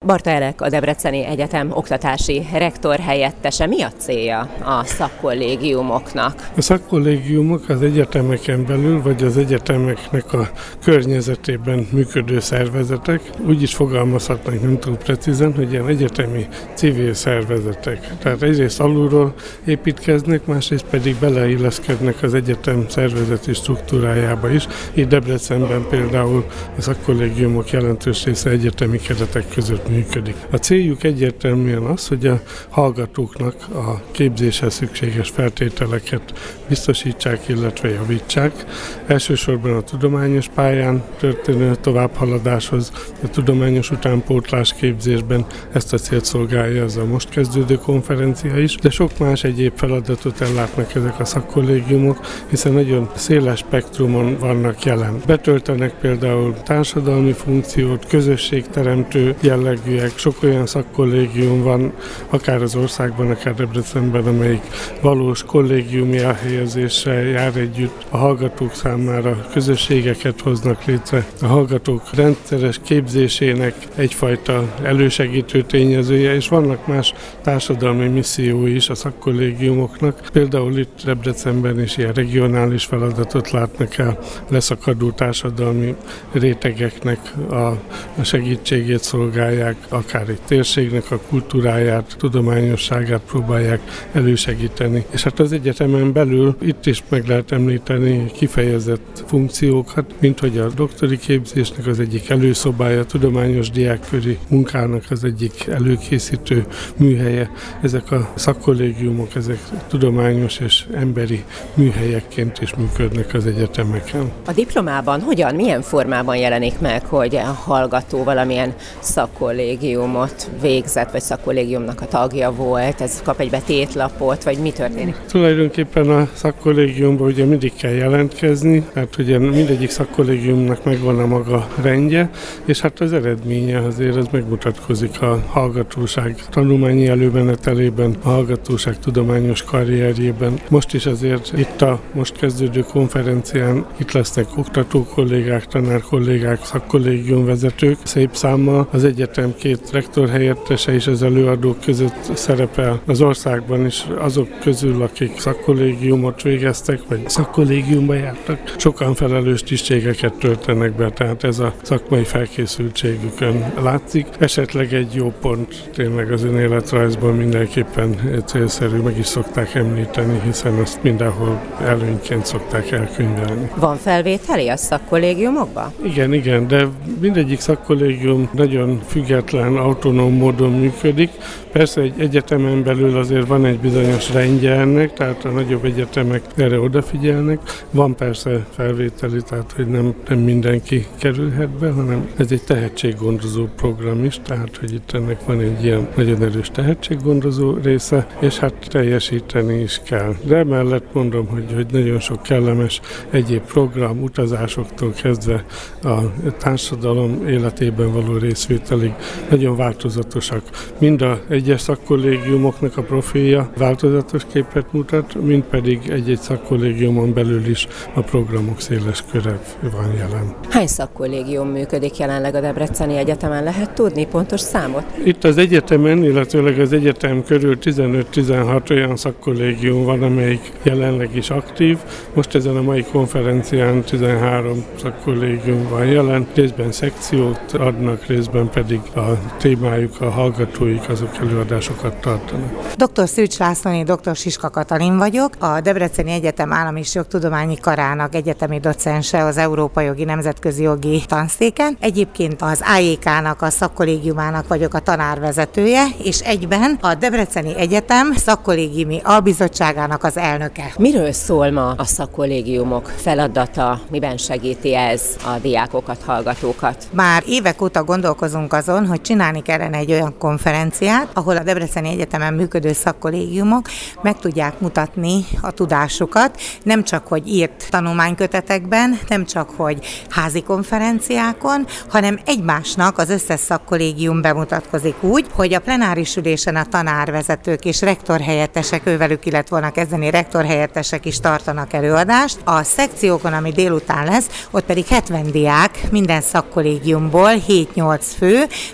Barta Elek, a Debreceni Egyetem oktatási rektor helyettese. Mi a célja a szakkollégiumoknak? A szakkollégiumok az egyetemeken belül, vagy az egyetemeknek a környezetében működő szervezetek. Úgy is fogalmazhatnak, nem túl precízen, hogy ilyen egyetemi civil szervezetek. Tehát egyrészt alulról építkeznek, másrészt pedig beleilleszkednek az egyetem szervezeti struktúrájába is. Így Debrecenben például a szakkollégiumok jelentős része egyetemi keretek között működik. A céljuk egyértelműen az, hogy a hallgatóknak a képzéshez szükséges feltételeket biztosítsák, illetve javítsák. Elsősorban a tudományos pályán történő továbbhaladáshoz, a tudományos utánpótlás képzésben ezt a célt szolgálja ez a most kezdődő konferencia is, de sok más egyéb feladatot ellátnak ezek a szakkollégiumok, hiszen nagyon széles spektrumon vannak jelen. Betöltenek például társadalmi funkciót, közösségteremtő jellegűek, sok olyan szakkollégium van, akár az országban, akár Debrecenben, amelyik valós kollégiumi elhelyezéssel jár együtt, a hallgatók számára közösségeket hoznak létre, a hallgatók rendszeres képzésének egyfajta elősegítő tényezője, és vannak más társadalmi missziói is a szakkollégiumoknak. Például itt Debrecenben is ilyen regionális feladatot látnak el, leszakadó társadalmi rétegeknek a segítségét szolgálják, akár egy térségnek a kultúráját, tudományosságát próbálják elősegíteni. És hát az egyetemen belül itt is meg lehet említeni kifejezett funkciókat, mint hogy a doktori képzésnek az egyik előszobája, tudományos diákköri munkának az egyik előkészítő műhelye. Ezek a szakkollégiumok, ezek tudományos és emberi műhelyekként is működnek az egyetemeken. A diplomában milyen formában jelenik meg, hogy a hallgató valamilyen szakkollégiumot végzett, vagy szakkollégiumnak a tagja volt, ez kap egy betétlapot, vagy mi történik? Tulajdonképpen a szakkollégiumban ugye mindig kell jelentkezni, tehát ugye mindegyik szakkollégiumnak megvan a maga rendje, és hát az eredménye azért ez megmutatkozik a hallgatóság tanulmányi előmenetelében, a hallgatóság tudományos karrierjében. Most is azért itt a most kezdődő konferencián itt lesznek oktató kollégák, tanárkollégák, szakkollégiumvezetők. Szép számmal az egyetem két rektor helyettese is az előadók között szerepel. Az országban is azok közül, akik szakkollégiumot végeztek, vagy szakkollégiumba jártak, sokan felelős tisztségeket töltenek be, tehát ez a szakmai felkészültségükön látszik. Esetleg egy jó pont tényleg az önéletrajzban mindenképpen célszerű, meg is szokták említeni, hiszen azt mindenhol előnyként szokták elkönyvelni. Van felvételi a szakkollégiumokba? Igen, de mindegyik szakkollégium nagyon független, autonóm módon működik. Persze egy egyetemen belül azért van egy bizonyos rendje ennek, tehát a nagyobb egyetemek erre odafigyelnek. Van persze felvételi, tehát hogy nem mindenki kerülhet be, hanem ez egy tehetséggondozó program is, tehát hogy itt ennek van egy ilyen nagyon erős tehetséggondozó része, és hát teljesíteni is kell. De emellett mondom, hogy nagyon sok kellemes egyéb program, utazásoktól kezdve a társadalom életében való részvételig nagyon változatosak. Mind a egyes szakkollégiumoknak a profilja változatos képet mutat, mind pedig egy-egy szakkollégiumon belül is a programok széles köre van jelen. Hány szakkollégium működik jelenleg a Debreceni Egyetemen? Lehet tudni pontos számot? Itt az egyetemen, illetőleg az egyetem körül 15-16 olyan szakkollégium van, amelyik jelenleg is aktív. Most ezen a mai konferencián 13 szakkollégium van jelen, részben szekciót adnak, részben pedig a témájuk, a hallgatóik, azok előadásokat tartanak. Dr. Szűcs Lászlóné, dr. Siska Katalin vagyok, a Debreceni Egyetem Állami és Jogtudományi Karának egyetemi docense az Európai Jogi Nemzetközi Jogi Tanszéken. Egyébként az AJK-nak, a szakkollégiumának vagyok a tanárvezetője, és egyben a Debreceni Egyetem szakkollégiumi albizottságának az elnöke. Miről szól ma a szakkollégiumok feladata, miben segíti ez a diákokat, hallgatókat? Már évek óta gondolkozunk azon, hogy csinálni kellene egy olyan konferenciát, ahol a Debreceni Egyetemen működő szakkollégiumok meg tudják mutatni a tudásukat, nem csak hogy írt tanulmánykötetekben, nem csak hogy házi konferenciákon, hanem egymásnak az összes szakkollégium bemutatkozik úgy, hogy a plenáris ülésen a tanárvezetők és rektorhelyettesek, ővelük illet volna kezdeni, rektorhelyettesek is tartanak előadást. A szekciókon, ami délután lesz, ott pedig 70 diák minden szakkollégiumból, 7-8 fő,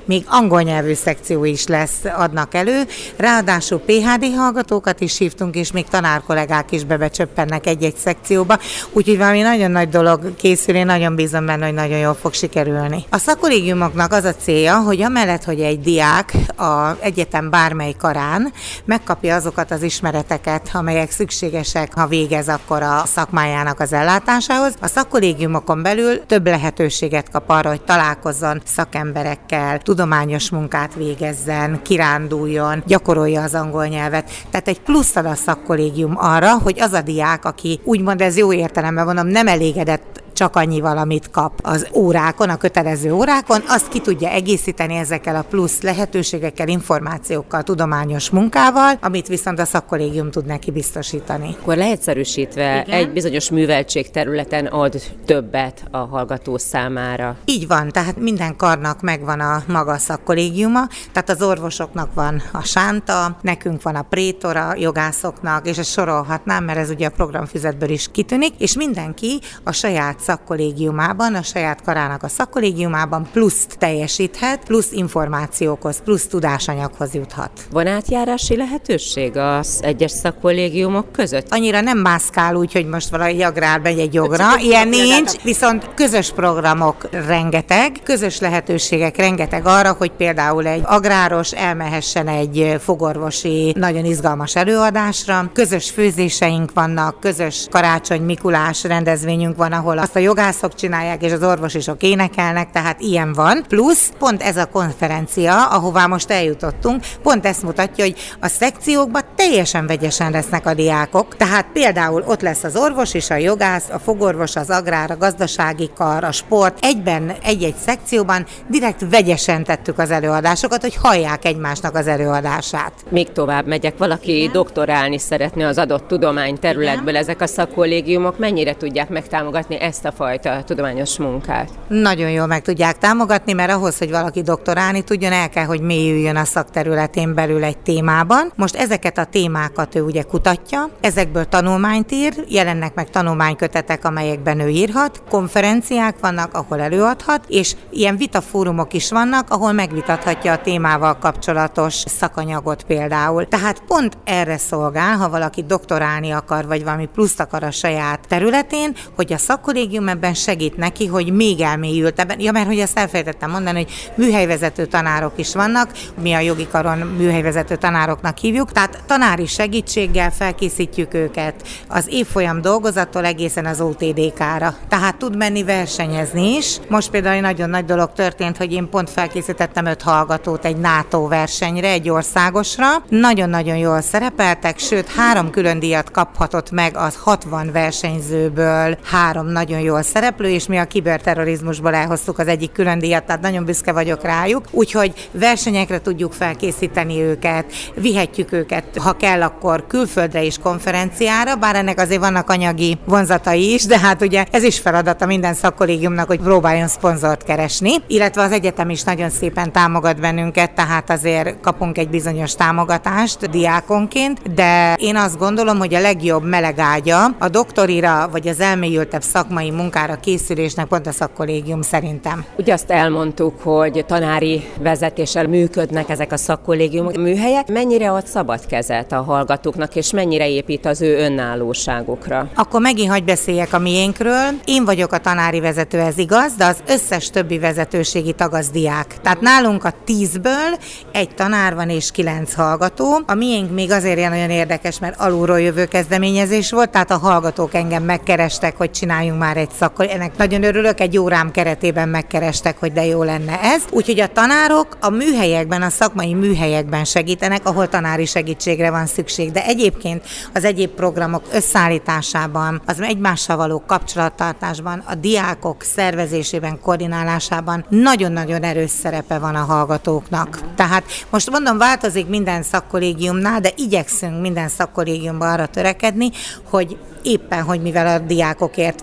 még angol nyelvű szekció is lesz, adnak elő. Ráadásul PhD hallgatókat is hívtunk, és még tanárkollégák is bebecsöppennek egy-egy szekcióba, úgyhogy valami nagyon nagy dolog készül, én nagyon bízom benne, hogy nagyon jól fog sikerülni. A szakkollégiumoknak az a célja, hogy amellett, hogy egy diák az egyetem bármely karán megkapja azokat az ismereteket, amelyek szükségesek, ha végez akkor a szakmájának az ellátásához, a szakkollégiumokon belül több lehetőséget kap arra, hogy találkozzon szakemberekkel, tudományos munkát végezzen, kiránduljon, gyakorolja az angol nyelvet. Tehát egy plusz ad a szakkollégium arra, hogy az a diák, aki úgymond, ez jó értelemben mondom, nem elégedett csak annyival, amit kap az órákon, a kötelező órákon, azt ki tudja egészíteni ezekkel a plusz lehetőségekkel, információkkal, tudományos munkával, amit viszont a szakkollégium tud neki biztosítani. Akkor leegyszerűsítve egy bizonyos műveltség területen ad többet a hallgató számára. Így van, tehát minden karnak megvan a maga szakkollégiuma, tehát az orvosoknak van a sánta, nekünk van a prétora, jogászoknak, és ezt sorolhatnám, mert ez ugye a programfüzetből is kitűnik, és mindenki a saját szakkollégiumában, a saját karának a szakkollégiumában pluszt teljesíthet, plusz információkhoz, plusz tudásanyaghoz juthat. Van átjárási lehetőség az egyes szakkollégiumok között? Annyira nem mászkál úgy, hogy most valahogy agrár megy egy jogra, ilyen nincs, viszont közös programok rengeteg, közös lehetőségek rengeteg arra, hogy például egy agráros elmehessen egy fogorvosi, nagyon izgalmas előadásra, közös főzéseink vannak, közös Karácsony Mikulás rendezvényünk van, ahol azt a jogászok csinálják, és az orvosok énekelnek, tehát ilyen van. Plusz pont ez a konferencia, ahová most eljutottunk, pont ezt mutatja, hogy a szekciókban teljesen vegyesen lesznek a diákok. Tehát például ott lesz az orvos és a jogász, a fogorvos, az agrár, a gazdasági kar, a sport. Egyben, egy-egy szekcióban direkt vegyesen tettük az előadásokat, hogy hallják egymásnak az előadását. Még tovább megyek, valaki doktorálni szeretne az adott tudományterületből, ezek a szakkollégiumok mennyire tudják megtámogatni ezt a fajta tudományos munkát? Nagyon jól meg tudják támogatni, mert ahhoz, hogy valaki doktorálni tudjon, el kell, hogy mélyüljön a szakterületén belül egy témában. Most ezeket a témákat ő ugye kutatja, ezekből tanulmányt ír, jelennek meg tanulmánykötetek, amelyekben ő írhat, konferenciák vannak, ahol előadhat, és ilyen vitafórumok is vannak, ahol megvitathatja a témával kapcsolatos szakanyagot például. Tehát pont erre szolgál, ha valaki doktorálni akar, vagy valami pluszt akar a saját területén, hogy a szakkollégium ebben segít neki, hogy még elmélyültebben. Ja, mert hogy ezt elfelejtettem mondani, hogy műhelyvezető tanárok is vannak, mi a jogi karon műhelyvezető tanároknak hívjuk, tehát tanári segítséggel felkészítjük őket az évfolyam dolgozattól egészen az OTDK-ra. Tehát tud menni versenyezni is. Most például nagyon nagy dolog történt, hogy én pont felkészítettem 5 hallgatót egy NATO versenyre, egy országosra. Nagyon-nagyon jól szerepeltek, sőt 3 külön díjat kaphatott meg az 60 versenyzőből 3 nagyon jól szereplő, és mi a kiberterrorizmusból elhoztuk az egyik külön díjat, tehát nagyon büszke vagyok rájuk. Úgyhogy versenyekre tudjuk felkészíteni őket, vihetjük őket, ha kell, akkor külföldre is konferenciára, bár ennek azért vannak anyagi vonzatai is, de hát ugye ez is feladata minden szakkollégiumnak, hogy próbáljon szponzort keresni, illetve az egyetem is nagyon szépen támogat bennünket, tehát azért kapunk egy bizonyos támogatást diákonként, de én azt gondolom, hogy a legjobb melegágya a doktorira vagy az elmélyültebb szakmai munkára készülésnek pont a szakkollégium szerintem. Ugye azt elmondtuk, hogy tanári vezetéssel működnek ezek a szakkollégiumok, műhelyek. Mennyire ad szabad kezet a hallgatóknak, és mennyire épít az ő önállóságukra? Akkor megint hadd beszéljek a miénkről. Én vagyok a tanári vezető, ez igaz, de az összes többi vezetőségi tag az diák. Tehát nálunk a 10-ből egy tanár van és 9 hallgató. A miénk még azért ilyen nagyon érdekes, mert alulról jövő kezdeményezés volt, tehát a hallgatók engem megkerestek, hogy csináljunk már egy szakkor. Ennek nagyon örülök, egy órám keretében megkerestek, hogy de jó lenne ez. Úgyhogy a tanárok a műhelyekben, a szakmai műhelyekben segítenek, ahol tanári segítségre van szükség, de egyébként az egyéb programok összeállításában, az egymással való kapcsolattartásban, a diákok szervezésében, koordinálásában nagyon-nagyon erős szerepe van a hallgatóknak. Tehát most mondom, változik minden szakkollégiumnál, de igyekszünk minden szakkollégiumban arra törekedni, hogy éppen, hogy mivel a diákokért van,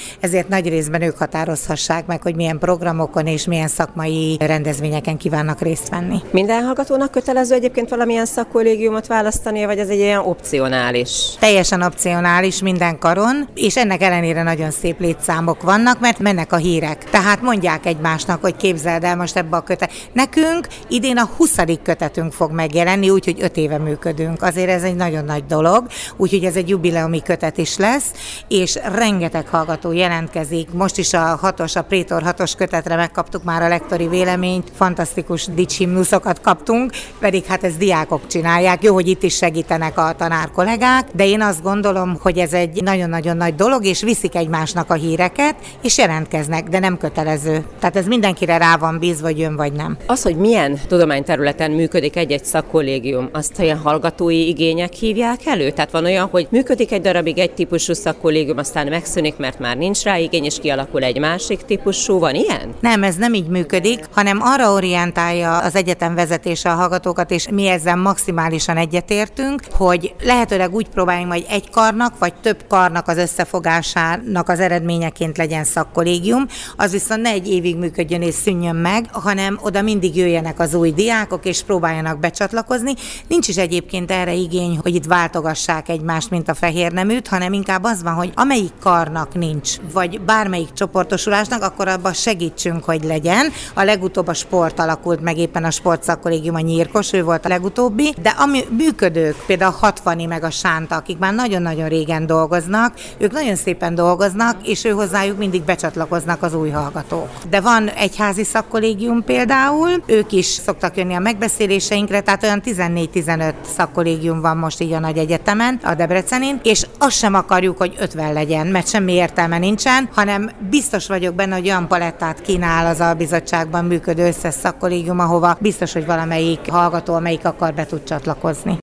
ezért nagy részben ők határozhassák meg, hogy milyen programokon és milyen szakmai rendezvényeken kívánnak részt venni. Minden hallgatónak kötelező egyébként valamilyen szakkollégiumot választania, vagy ez egy ilyen opcionális? Teljesen opcionális minden karon, és ennek ellenére nagyon szép létszámok vannak, mert mennek a hírek. Tehát mondják egymásnak, hogy képzeld el most ebbe a Nekünk idén a 20. kötetünk fog megjelenni, úgyhogy 5 éve működünk. Azért ez egy nagyon nagy dolog, úgyhogy ez egy jubileumi kötet is lesz, és rengeteg hallgató jelentkezik. Most is a Prétor 6-os kötetre megkaptuk már a lektori véleményt, fantasztikus dicshimnuszokat kaptunk, pedig hát ezt diákok csinálják. Jó, hogy itt is segítenek a tanár kollégák, de én azt gondolom, hogy ez egy nagyon-nagyon nagy dolog, és viszik egymásnak a híreket, és jelentkeznek, de nem kötelező. Tehát ez mindenkire rá van bízva, vagy jön, vagy nem. Az, hogy milyen tudományterületen működik egy-egy szakkollégium, azt olyan hallgatói igények hívják elő? Tehát van olyan, hogy működik egy darabig egy típusú szakkollégium, aztán megszűnik, mert már nincs rá igény, és kialakul egy másik típusú. Van ilyen? Nem, ez nem így működik, hanem arra orientálja az egyetem vezetése a hallgatókat, és mi ezzel maximálisan egyetértünk, hogy lehetőleg úgy próbáljunk, hogy egy karnak, vagy több karnak az összefogásának az eredményeként legyen szakkollégium, az viszont ne egy évig működjön és szűnjön meg, hanem oda mindig jöjjenek az új diákok, és próbáljanak becsatlakozni. Nincs is egyébként erre igény, hogy itt váltogassák egymást, mint a fehérneműt, hanem inkább az van, hogy amelyik karnak nincs, vagy bármelyik csoportosulásnak, akkor abban segítsünk, hogy legyen. A legutóbb a sport alakult meg, éppen a sportszakkollégium, a Nyírkos, ő volt a legutóbbi, de ami működők, például a 60 meg a Sánta, akik már nagyon-nagyon régen dolgoznak, ők nagyon szépen dolgoznak, és ő hozzájuk mindig becsatlakoznak az új hallgatók. De van egyházi szakkollégium például, ők is szoktak jönni a megbeszéléseinkre, tehát olyan 14-15 szakkollégium van most így a nagy egyetemen, a Debrecenin, és azt sem akarjuk, hogy 50 legyen, mert semmi értelme nincsen, hanem biztos vagyok benne, hogy olyan palettát kínál az albizottságban működő összes szakkollégium, ahova biztos, hogy valamelyik hallgató, amelyik akar, be tud csatlakozni.